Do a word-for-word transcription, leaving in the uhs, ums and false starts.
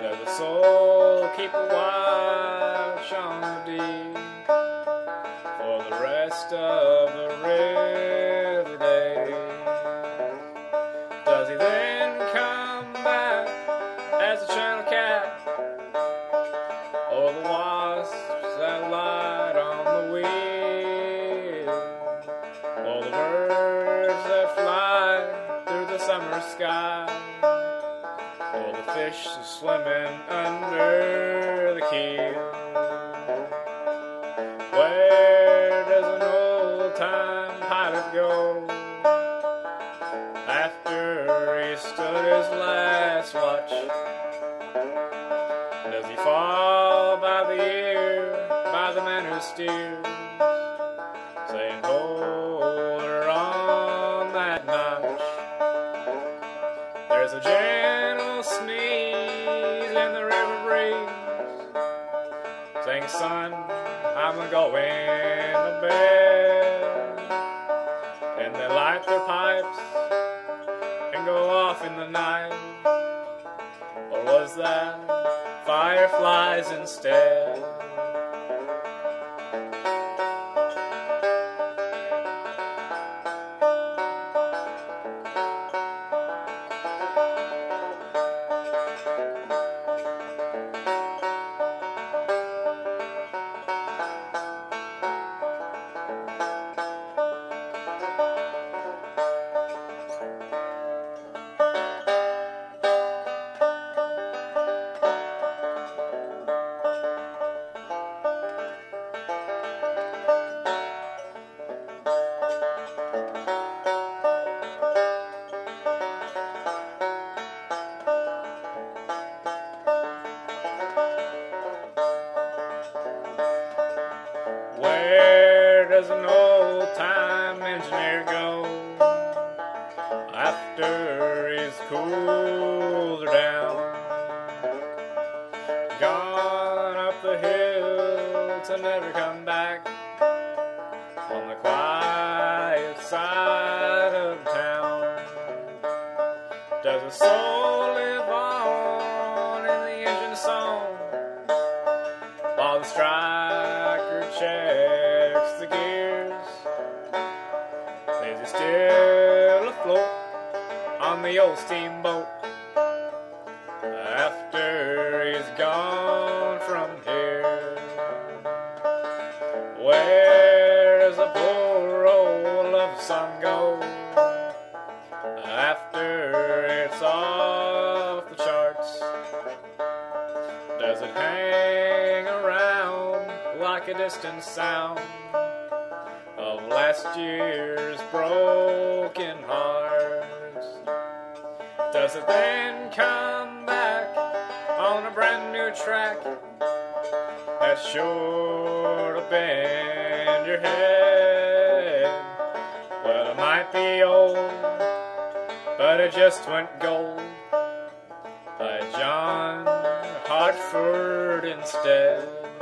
Does the soul keep a watch on the deed for the rest of the river days? Does he then come back as a channel cat, or the wasps that light on the wheel, or the birds that fly through the summer sky, or the fish swimming under the keel? Where does an old-time pilot go after he stood his last watch? Does he fall by the ear by the man who steers, saying, hold her on that notch? There's a gentle sneeze in the river breeze, saying, son, I'm a-going to bed. And they light their pipes and go off in the night. Or was that fireflies instead? Where does an old-time engineer go after he's cooled her down? Gone up the hill to never come back on the quiet side of town. Does a soul live on in the engine song while the striker checks the gears? Is he still afloat on the old steamboat after he's gone from here? Where does a poor old love song go after it's off the charts? Does it hang around like a distant sound of last year's broken hearts? Does it then come back on a brand new track that's sure to bend your head? Well, it might be old, but it just went gold by John Hartford instead.